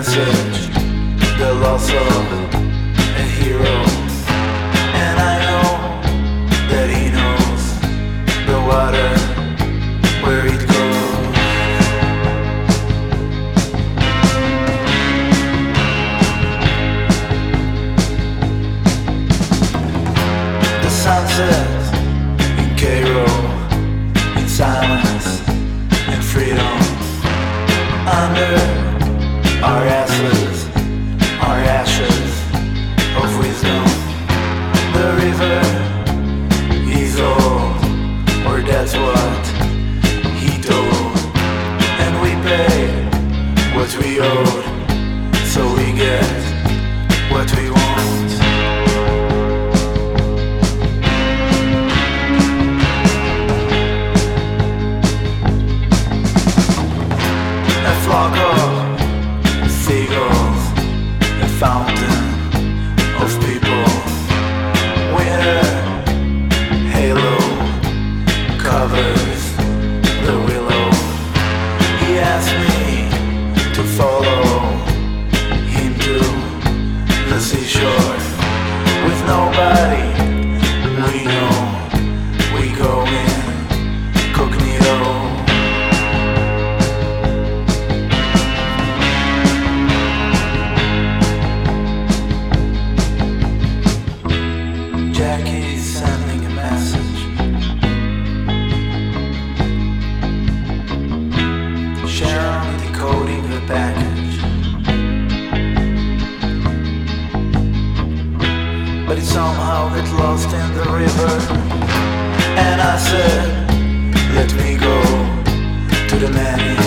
message, the loss of a hero. And I know that he knows the water, where it goes. The sunset in Cairo, in silence and freedom, under our ashes of wisdom. The river is old, or that's what he told. And we paid what we owed, so we get what we want. A flock of seagulls, a fountain of people. Winter halo covers the willow. He asked me to follow him to the seashore. With nobody we know, we go incognito. Jackie's sending a message, Sharon decoding the package, but it somehow got lost in the river. And I said, let me go to the man